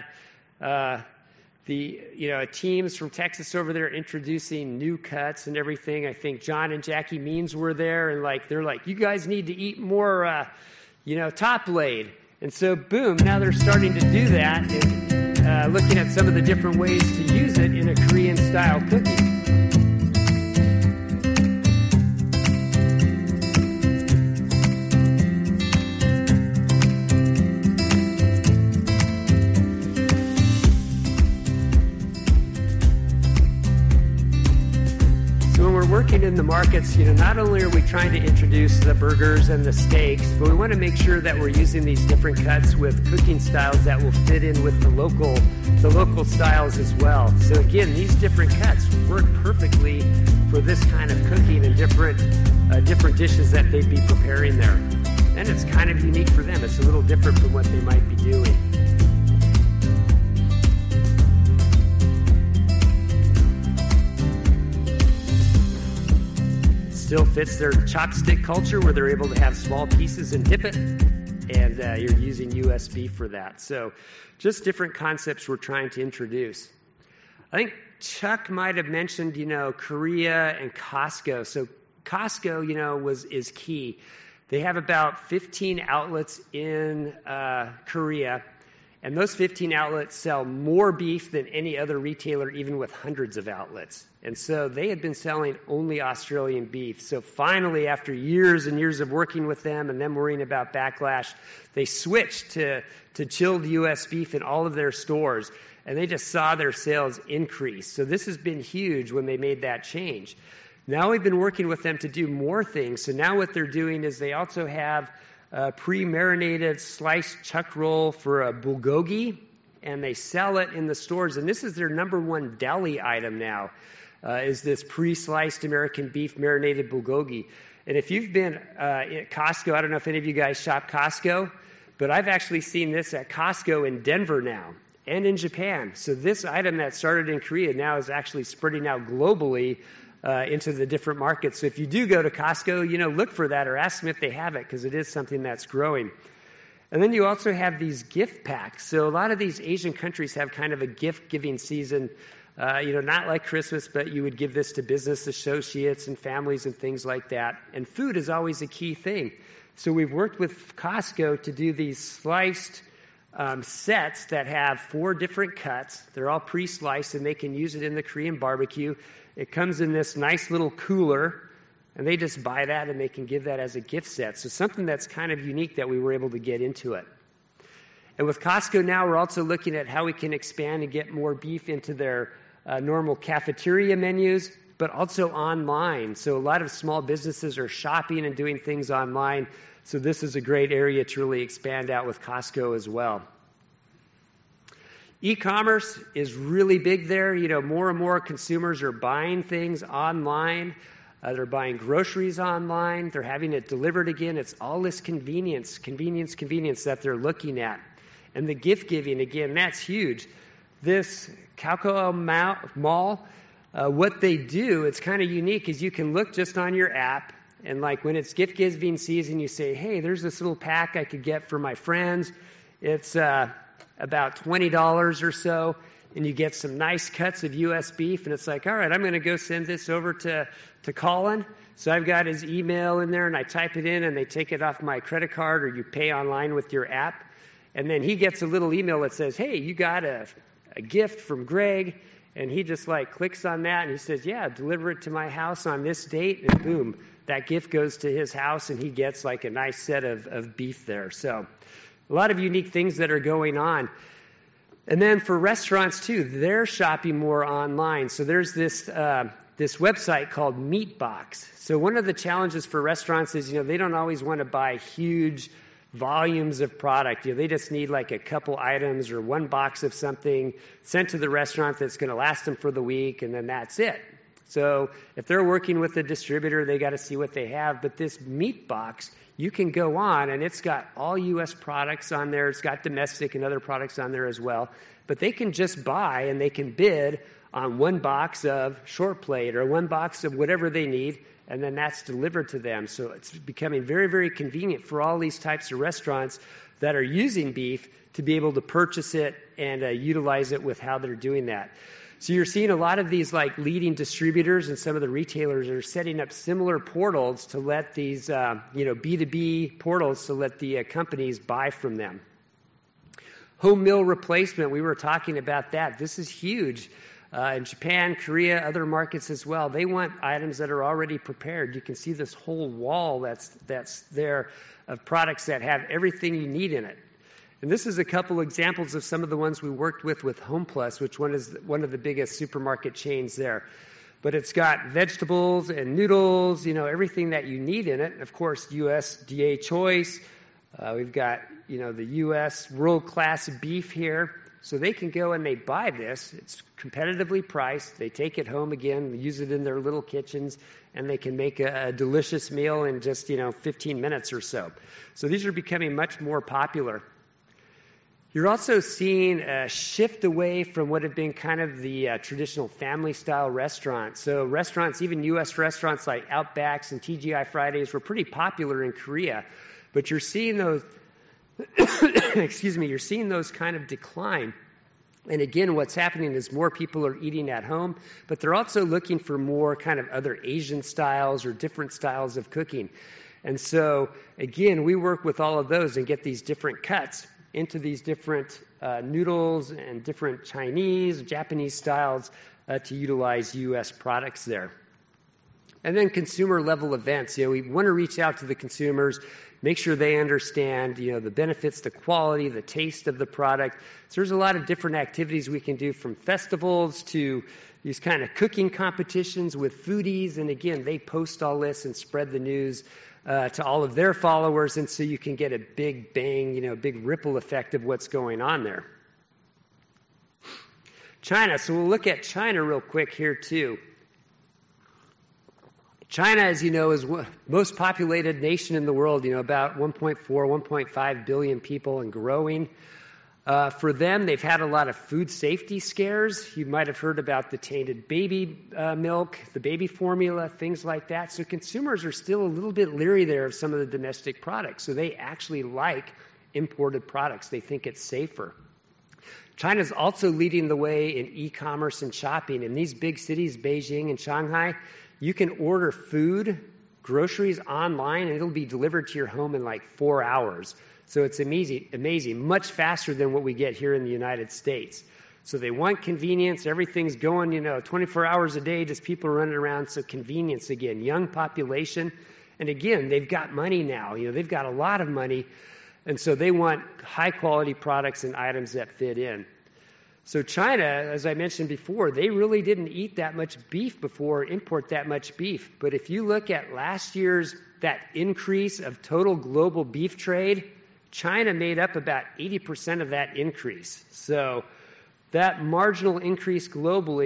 teams from Texas over there introducing new cuts and everything. I think John and Jackie Means were there, and they're like, you guys need to eat more, top blade. And so, boom, now they're starting to do that and looking at some of the different ways to use it in a Korean-style cooking. Working in the markets, not only are we trying to introduce the burgers and the steaks, but we want to make sure that we're using these different cuts with cooking styles that will fit in with the local styles as well. So again, these different cuts work perfectly for this kind of cooking and different dishes that they'd be preparing there. And it's kind of unique for them. It's a little different from what they might be doing. Still fits their chopstick culture where they're able to have small pieces and dip it, and you're using U.S. beef for that. So just different concepts we're trying to introduce. I think Chuck might have mentioned, Korea and Costco. So Costco, is key. They have about 15 outlets in Korea, and those 15 outlets sell more beef than any other retailer, even with hundreds of outlets. And so they had been selling only Australian beef. So finally, after years and years of working with them and them worrying about backlash, they switched to chilled U.S. beef in all of their stores, and they just saw their sales increase. So this has been huge when they made that change. Now we've been working with them to do more things. So now what they're doing is they also have a pre-marinated sliced chuck roll for a bulgogi, and they sell it in the stores. And this is their number one deli item now, is this pre-sliced American beef marinated bulgogi. And if you've been at Costco, I don't know if any of you guys shop Costco, but I've actually seen this at Costco in Denver now and in Japan. So this item that started in Korea now is actually spreading out globally into the different markets. So if you do go to Costco, look for that or ask them if they have it, because it is something that's growing. And then you also have these gift packs. So a lot of these Asian countries have kind of a gift-giving season, not like Christmas, but you would give this to business associates and families and things like that. And food is always a key thing. So we've worked with Costco to do these sliced sets that have 4 different cuts. They're all pre-sliced, and they can use it in the Korean barbecue. It comes in this nice little cooler, and they just buy that, and they can give that as a gift set. So something that's kind of unique that we were able to get into it. And with Costco now, we're also looking at how we can expand and get more beef into their normal cafeteria menus, but also online. So a lot of small businesses are shopping and doing things online. So this is a great area to really expand out with Costco as well. E-commerce is really big there. More and more consumers are buying things online. They're buying groceries online. They're having it delivered again. It's all this convenience that they're looking at. And the gift giving, again, that's huge. This Kaukau Mall, what they do, it's kind of unique, is you can look just on your app, and like when it's gift giving season, you say, hey, there's this little pack I could get for my friends. It's about $20 or so, and you get some nice cuts of U.S. beef, and it's like, all right, I'm going to go send this over to Colin. So I've got his email in there, and I type it in, and they take it off my credit card, or you pay online with your app. And then he gets a little email that says, hey, you got a gift from Greg. And he just like clicks on that, and he says, yeah, deliver it to my house on this date. And boom, that gift goes to his house, and he gets like a nice set of beef there. So a lot of unique things that are going on. And then for restaurants too, they're shopping more online. So there's this website called Meatbox. So one of the challenges for restaurants is, they don't always want to buy huge volumes of product. They just need like a couple items or one box of something sent to the restaurant that's going to last them for the week, and then that's it. So if they're working with a distributor, they got to see what they have. But this Meatbox, you can go on, and it's got all U.S. products on there. It's got domestic and other products on there as well. But they can just buy, and they can bid on one box of short plate or one box of whatever they need, and then that's delivered to them. So it's becoming very, very convenient for all these types of restaurants that are using beef to be able to purchase it and utilize it with how they're doing that. So you're seeing a lot of these like leading distributors and some of the retailers are setting up similar portals to let these, B2B portals to let the companies buy from them. Home meal replacement, we were talking about that. This is huge. In Japan, Korea, other markets as well, they want items that are already prepared. You can see this whole wall that's there of products that have everything you need in it. And this is a couple examples of some of the ones we worked with HomePlus, which one is one of the biggest supermarket chains there. But it's got vegetables and noodles, everything that you need in it. Of course, USDA choice. We've got, the U.S. world-class beef here. So they can go and they buy this. It's competitively priced. They take it home again, use it in their little kitchens, and they can make a delicious meal in just, 15 minutes or so. So these are becoming much more popular. You're also seeing a shift away from what have been kind of the traditional family-style restaurants. So restaurants, even U.S. restaurants like Outbacks and TGI Fridays were pretty popular in Korea. But you're seeing those you're seeing those kind of decline. And again, what's happening is more people are eating at home, but they're also looking for more kind of other Asian styles or different styles of cooking. And so, again, we work with all of those and get these different cuts into these different noodles and different Chinese, Japanese styles to utilize U.S. products there. And then consumer level events. We want to reach out to the consumers, make sure they understand, the benefits, the quality, the taste of the product. So there's a lot of different activities we can do, from festivals to these kind of cooking competitions with foodies. And again, they post all this and spread the news to all of their followers. And so you can get a big bang, big ripple effect of what's going on there. China. So we'll look at China real quick here too. China, as you know, is the most populated nation in the world, about 1.4, 1.5 billion people and growing. For them, they've had a lot of food safety scares. You might have heard about the tainted baby milk, the baby formula, things like that. So consumers are still a little bit leery there of some of the domestic products. So they actually like imported products. They think it's safer. China's also leading the way in e-commerce and shopping. In these big cities, Beijing and Shanghai, you can order food, groceries online, and it'll be delivered to your home in like 4 hours. So it's amazing, much faster than what we get here in the United States. So they want convenience. Everything's going, 24 hours a day, just people running around. So convenience again, young population. And again, they've got money now. They've got a lot of money. And so they want high quality products and items that fit in. So China, as I mentioned before, they really didn't eat that much beef before, import that much beef. But if you look at last year's, that increase of total global beef trade, China made up about 80% of that increase. So that marginal increase globally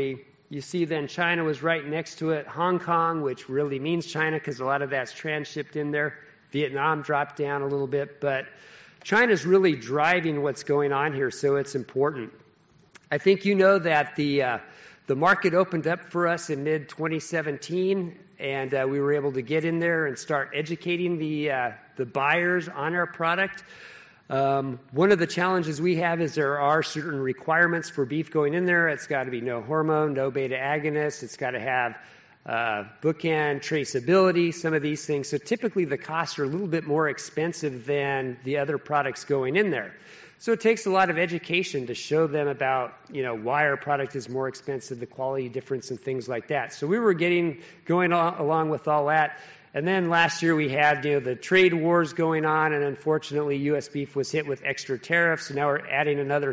You see then China was right next to it. Hong Kong, which really means China because a lot of that's transshipped in there. Vietnam dropped down a little bit, but China's really driving what's going on here, so it's important. I think you know that the market opened up for us in mid-2017, and we were able to get in there and start educating the buyers on our product. One of the challenges we have is there are certain requirements for beef going in there. It's got to be no hormone, no beta agonist. It's got to have bookend traceability, some of these things. So typically the costs are a little bit more expensive than the other products going in there. So it takes a lot of education to show them about, why our product is more expensive, the quality difference, and things like that. So we were going along with all that. And then last year we had, the trade wars going on, and unfortunately U.S. beef was hit with extra tariffs. So now we're adding another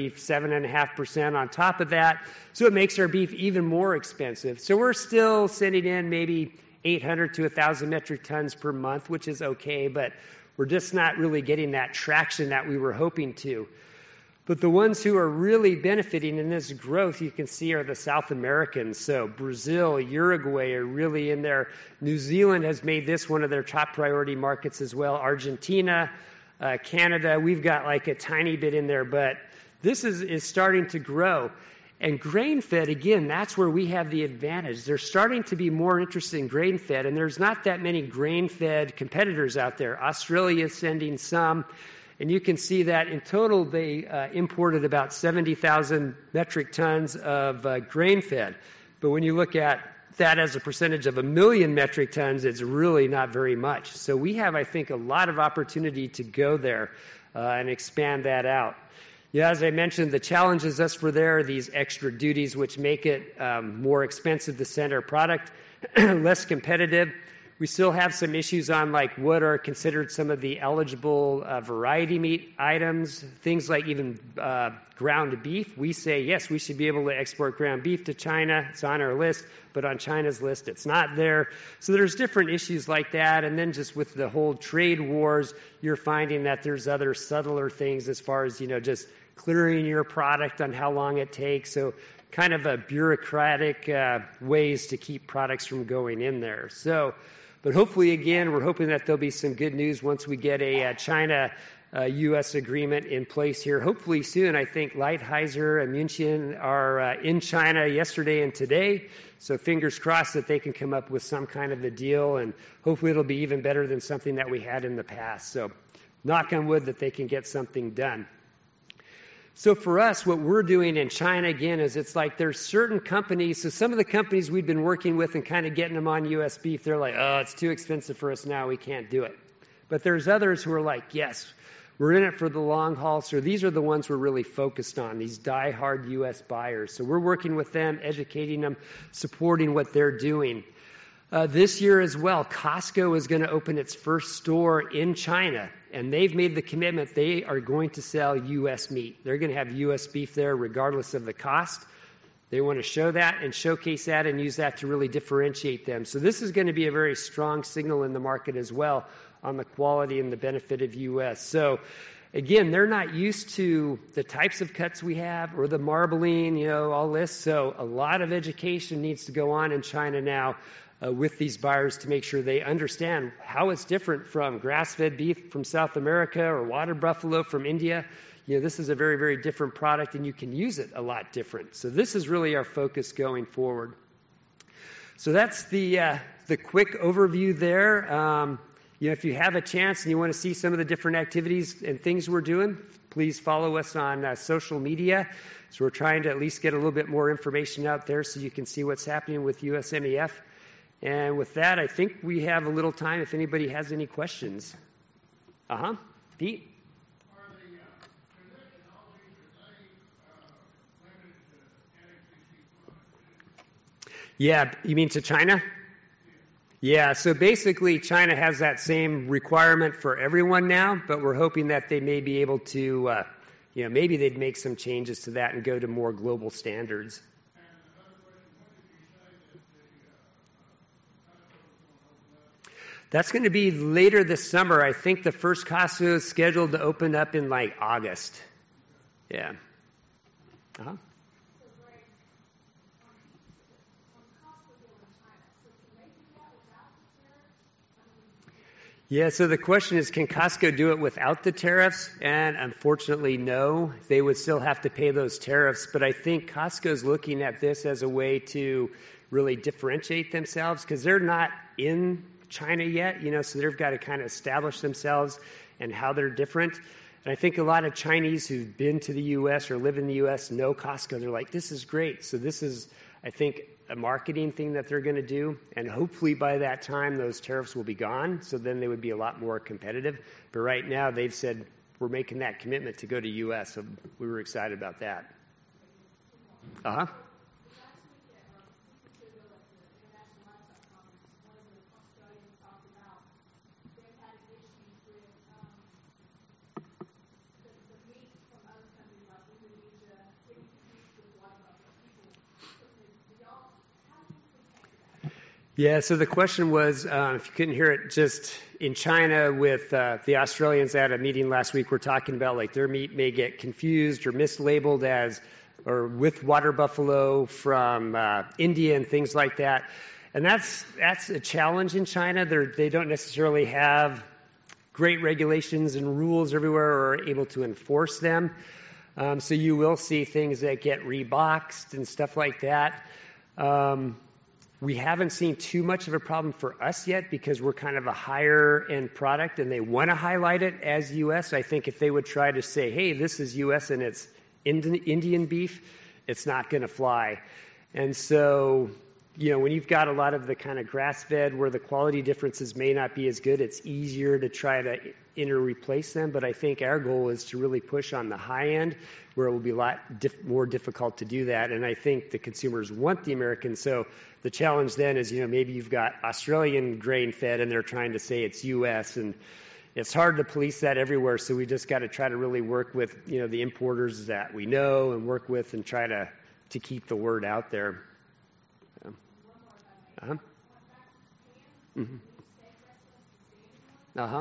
37.5% on top of that. So it makes our beef even more expensive. So we're still sending in maybe 800 to 1,000 metric tons per month, which is okay, but we're just not really getting that traction that we were hoping to. But the ones who are really benefiting in this growth, you can see, are the South Americans. So Brazil, Uruguay are really in there. New Zealand has made this one of their top priority markets as well. Argentina, Canada, we've got like a tiny bit in there, but this is starting to grow. And grain-fed, again, that's where we have the advantage. They're starting to be more interested in grain-fed, and there's not that many grain-fed competitors out there. Australia is sending some. And you can see that in total they imported about 70,000 metric tons of grain-fed. But when you look at that as a percentage of 1 million metric tons, it's really not very much. So we have, I think, a lot of opportunity to go there and expand that out. Yeah, as I mentioned, the challenges us for there are these extra duties, which make it more expensive to send our product, less competitive. We still have some issues on like what are considered some of the eligible variety meat items, things like even ground beef. We say, yes, we should be able to export ground beef to China. It's on our list, but on China's list, it's not there. So there's different issues like that. And then just with the whole trade wars, you're finding that there's other subtler things as far as, just clearing your product on how long it takes. So kind of a bureaucratic ways to keep products from going in there. But hopefully, again, we're hoping that there'll be some good news once we get a China-U.S. agreement in place here. Hopefully soon. I think Lighthizer and München are in China yesterday and today. So fingers crossed that they can come up with some kind of a deal, and hopefully it'll be even better than something that we had in the past. So knock on wood that they can get something done. So for us, what we're doing in China, again, is it's like there's certain companies. So some of the companies we've been working with and kind of getting them on U.S. beef, they're like, oh, it's too expensive for us now. We can't do it. But there's others who are like, yes, we're in it for the long haul. So these are the ones we're really focused on, these die-hard U.S. buyers. So we're working with them, educating them, supporting what they're doing. This year as well, Costco is going to open its first store in China, and they've made the commitment they are going to sell U.S. meat. They're going to have U.S. beef there regardless of the cost. They want to show that and showcase that and use that to really differentiate them. So this is going to be a very strong signal in the market as well on the quality and the benefit of U.S. So again, they're not used to the types of cuts we have or the marbling, all this. So a lot of education needs to go on in China now with these buyers to make sure they understand how it's different from grass-fed beef from South America or water buffalo from India. This is a very, very different product, and you can use it a lot different. So this is really our focus going forward. So that's the quick overview there. If you have a chance and you want to see some of the different activities and things we're doing, please follow us on social media. So we're trying to at least get a little bit more information out there so you can see what's happening with USMEF. And with that, I think we have a little time if anybody has any questions. Pete? Are the technologies, limited to NHCC products? Yeah, you mean to China? Yeah, so basically China has that same requirement for everyone now, but we're hoping that they may be able to, maybe they'd make some changes to that and go to more global standards. That's going to be later this summer. I think the first Costco is scheduled to open up in like August. Yeah. Yeah, so the question is, can Costco do it without the tariffs? And unfortunately, no. They would still have to pay those tariffs. But I think Costco's looking at this as a way to really differentiate themselves because they're not in China yet, so they've got to kind of establish themselves and how they're different. And I think a lot of Chinese who've been to the U.S. or live in the U.S. know Costco. They're like, this is great. So this is, I think, a marketing thing that they're going to do, and hopefully by that time those tariffs will be gone, so then they would be a lot more competitive. But right now they've said we're making that commitment to go to U.S., so we were excited about that. Uh-huh. Yeah, so the question was, if you couldn't hear it, just in China with the Australians at a meeting last week, we're talking about like their meat may get confused or mislabeled as, or with water buffalo from India and things like that. And that's a challenge in China. They don't necessarily have great regulations and rules everywhere or are able to enforce them. So you will see things that get reboxed and stuff like that. We haven't seen too much of a problem for us yet because we're kind of a higher end product and they want to highlight it as U.S. I think if they would try to say, hey, this is U.S. and it's Indian beef, it's not going to fly. And so, when you've got a lot of the kind of grass-fed where the quality differences may not be as good, it's easier to try to replace them. But I think our goal is to really push on the high end where it will be a lot more difficult to do that. And I think the consumers want the American. So the challenge then is, maybe you've got Australian grain-fed and they're trying to say it's U.S. and it's hard to police that everywhere. So we just got to try to really work with, the importers that we know and work with and try to keep the word out there. Uh-huh. Mm-hmm. Uh-huh.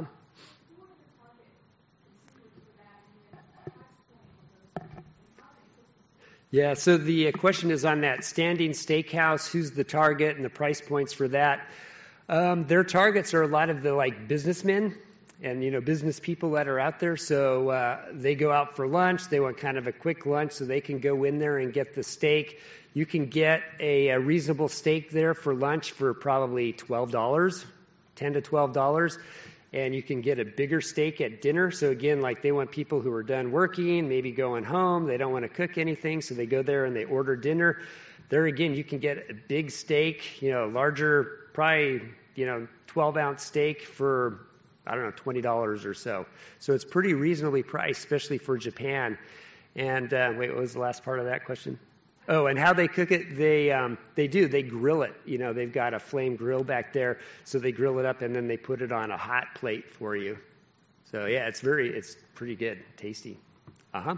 Yeah, so the question is on that standing steakhouse, who's the target and the price points for that. Their targets are a lot of the businessmen and business people that are out there. So they go out for lunch. They want kind of a quick lunch so they can go in there and get the steak. You can get a reasonable steak there for lunch for probably $12, $10 to $12. And you can get a bigger steak at dinner. So again, they want people who are done working, maybe going home. They don't want to cook anything, so they go there and they order dinner. There again, you can get a big steak, larger, probably, 12-ounce steak for, $20 or so. So it's pretty reasonably priced, especially for Japan. And wait, what was the last part of that question? Oh, and how they cook it, they grill it. They've got a flame grill back there, so they grill it up and then they put it on a hot plate for you. So yeah, it's pretty good, tasty. Uh-huh.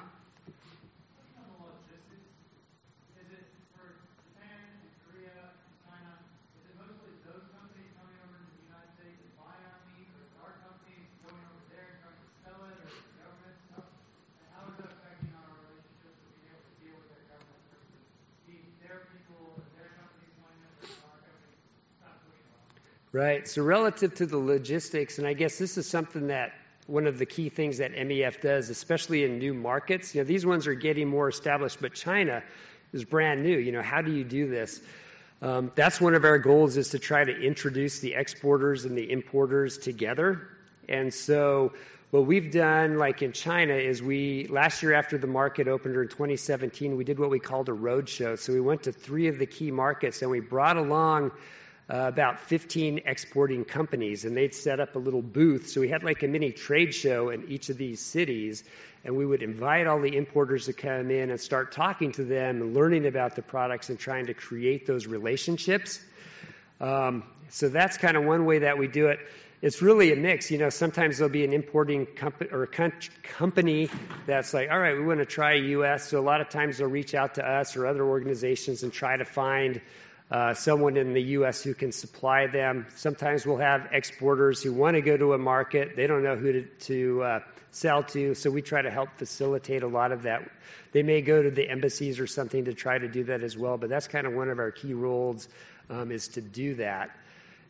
Right. So relative to the logistics, and I guess this is something that one of the key things that MEF does, especially in new markets, these ones are getting more established, but China is brand new. How do you do this? That's one of our goals is to try to introduce the exporters and the importers together. And so what we've done, in China, is last year after the market opened in 2017, we did what we called a road show. So we went to 3 of the key markets and we brought along about 15 exporting companies, and they'd set up a little booth. So we had a mini trade show in each of these cities, and we would invite all the importers to come in and start talking to them and learning about the products and trying to create those relationships. So that's kind of one way that we do it. It's really a mix. Sometimes there'll be an importing company or a company that's all right, we want to try U.S. So a lot of times they'll reach out to us or other organizations and try to find someone in the U.S. who can supply them. Sometimes we'll have exporters who want to go to a market. They don't know who to sell to, so we try to help facilitate a lot of that. They may go to the embassies or something to try to do that as well, but that's kind of one of our key roles is to do that.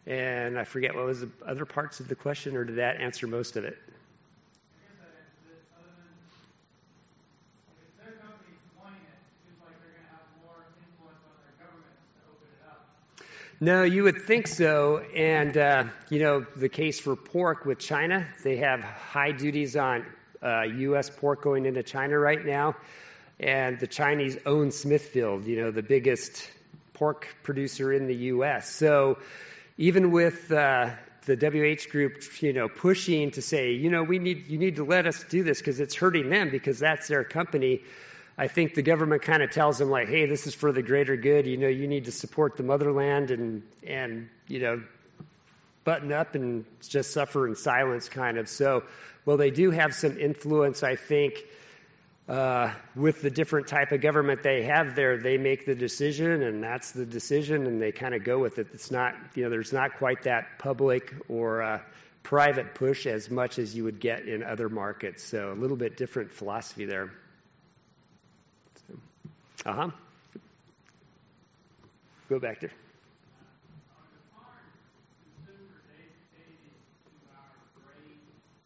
And I forget what was the other parts of the question, or did that answer most of it? I guess that answers it. Other than if it's their company wanting it, it seems like they're going to have more influence on their governments to open it up. No, you would think so. And, the case for pork with China, they have high duties on U.S. pork going into China right now. And the Chinese own Smithfield, the biggest pork producer in the U.S. So even with the WH group, pushing to say, you need to let us do this because it's hurting them because that's their company. I think the government kind of tells them like, hey, this is for the greater good. You need to support the motherland and button up and just suffer in silence kind of. So, well, they do have some influence, I think, with the different type of government they have there. They make the decision, and that's the decision, and they kind of go with it. It's not, there's not quite that public or private push as much as you would get in other markets. So a little bit different philosophy there. Go back there. On the farm, consumers, they need to our grain,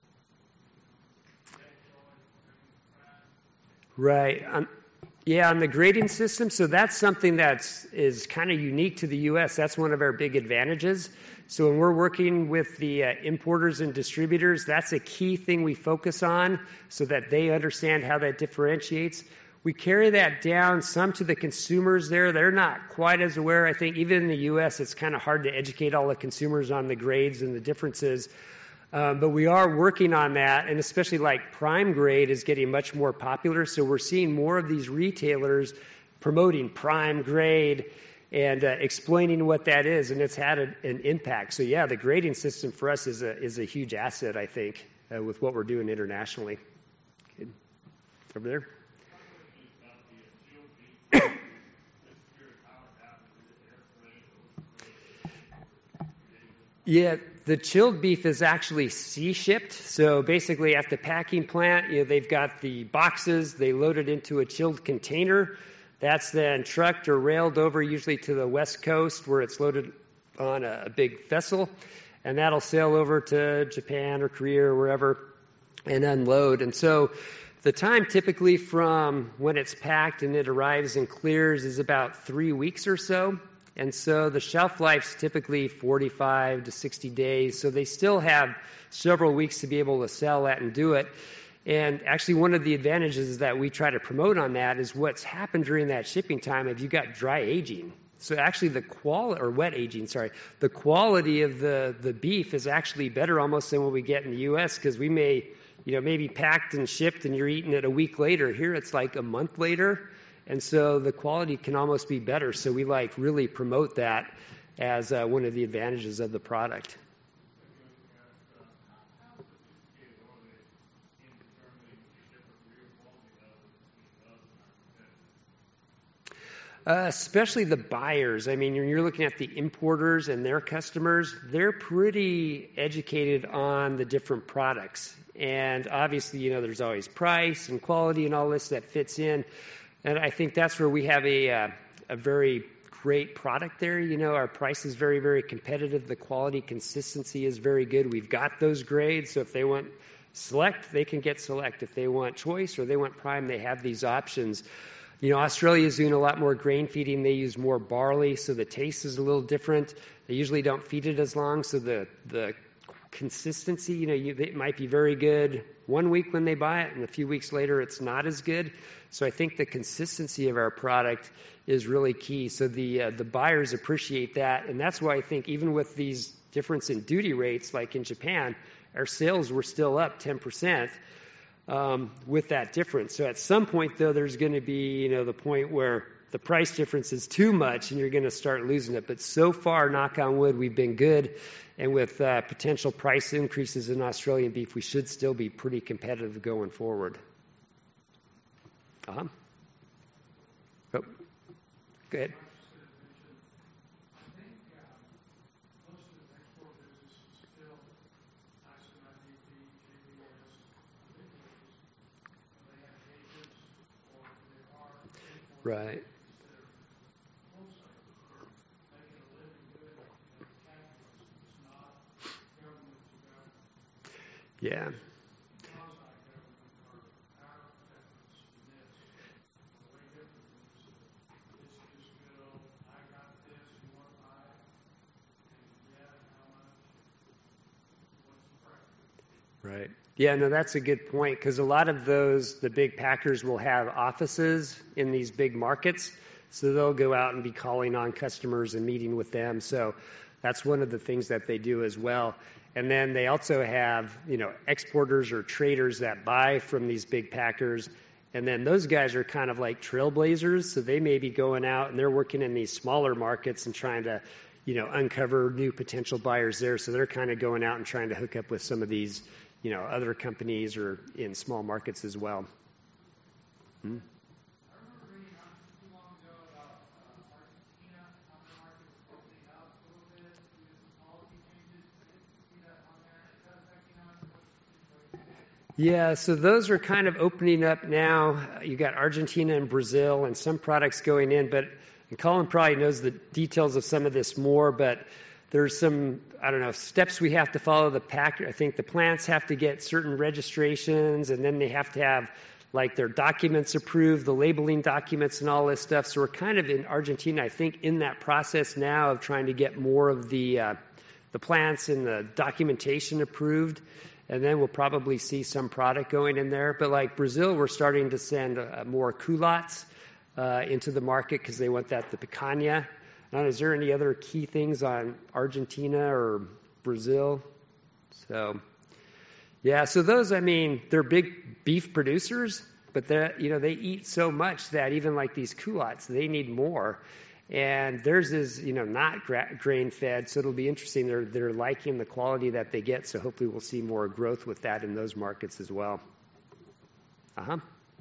Right. On the grading system, so that's something is kind of unique to the U.S. That's one of our big advantages. So when we're working with the importers and distributors, that's a key thing we focus on so that they understand how that differentiates. We carry that down some to the consumers there. They're not quite as aware. I think even in the U.S., it's kind of hard to educate all the consumers on the grades and the differences. But we are working on that, and especially like prime grade is getting much more popular. So we're seeing more of these retailers promoting prime grade and explaining what that is, and it's had an impact. So yeah, the grading system for us is a huge asset, I think, with what we're doing internationally. Good. Over there. Yeah, the chilled beef is actually sea shipped. So basically at the packing plant, they've got the boxes, they load it into a chilled container. That's then trucked or railed over usually to the West Coast where it's loaded on a big vessel. And that'll sail over to Japan or Korea or wherever and unload. And so the time typically from when it's packed and it arrives and clears is about 3 weeks or so. And so the shelf life's typically 45 to 60 days. So they still have several weeks to be able to sell that and do it. And actually one of the advantages that we try to promote on that is what's happened during that shipping time if you got dry aging. So actually wet aging, the quality of the beef is actually better almost than what we get in the U.S. because we may, maybe packed and shipped and you're eating it a week later. Here it's like a month later. And so the quality can almost be better. So we really promote that as one of the advantages of the product. Especially the buyers. I mean, when you're looking at the importers and their customers, they're pretty educated on the different products. And obviously, there's always price and quality and all this that fits in. And I think that's where we have a very great product there. Our price is very, very competitive. The quality consistency is very good. We've got those grades. So if they want select, they can get select. If they want choice or they want prime, they have these options. Australia is doing a lot more grain feeding. They use more barley, so the taste is a little different. They usually don't feed it as long, so the consistency, it might be very good 1 week when they buy it, and a few weeks later it's not as good. So I think the consistency of our product is really key. So the buyers appreciate that, and that's why I think even with these difference in duty rates, like in Japan, our sales were still up 10%. With that difference. So at some point, though, there's going to be, the point where the price difference is too much and you're going to start losing it. But so far, knock on wood, we've been good. And with potential price increases in Australian beef, we should still be pretty competitive going forward. Oh, go ahead. Right. Yeah. Right. Yeah, no, that's a good point, because a lot of the big packers will have offices in these big markets, so they'll go out and be calling on customers and meeting with them. So that's one of the things that they do as well. And then they also have, exporters or traders that buy from these big packers, and then those guys are kind of like trailblazers, so they may be going out and they're working in these smaller markets and trying to, uncover new potential buyers there. So they're kind of going out and trying to hook up with some of these other companies or in small markets as well. I remember reading not too long ago about Argentina, how their market was opening up a little bit due to some policy changes. Did you see that on there? Is that affecting us? What's the situation? Yeah, so those are kind of opening up now. You got Argentina and Brazil and some products going in, and Colin probably knows the details of some of this more, but there's some, steps we have to follow. The packer, I think the plants have to get certain registrations, and then they have to have their documents approved, the labeling documents and all this stuff. So we're kind of in Argentina, I think, in that process now of trying to get more of the plants and the documentation approved, and then we'll probably see some product going in there. But like Brazil, we're starting to send more culottes into the market because they want the picanha. Is there any other key things on Argentina or Brazil? So, yeah, so those, they're big beef producers, but they eat so much that even like these culottes, they need more. And theirs is, not grain fed, so it'll be interesting. They're liking the quality that they get, so hopefully we'll see more growth with that in those markets as well. Uh-huh.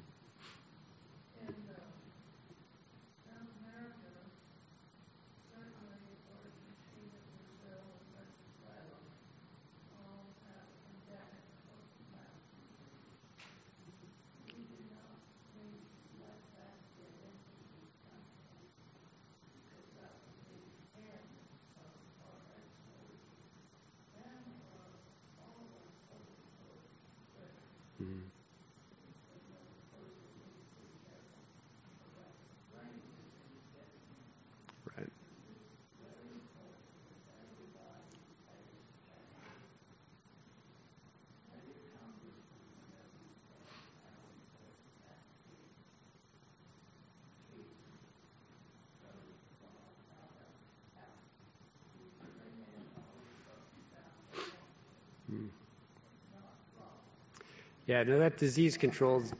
Yeah, no, that disease controls.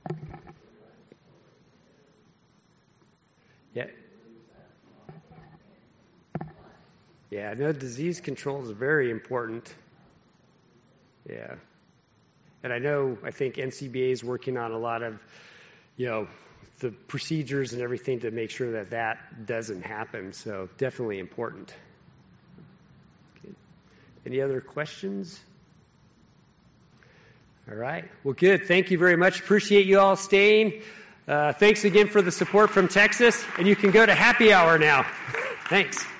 Yeah, no, disease control is very important. Yeah. And I think NCBA is working on a lot of, the procedures and everything to make sure that doesn't happen. So definitely important. Okay. Any other questions? All right. Well, good. Thank you very much. Appreciate you all staying. Thanks again for the support from Texas. And you can go to happy hour now. Thanks.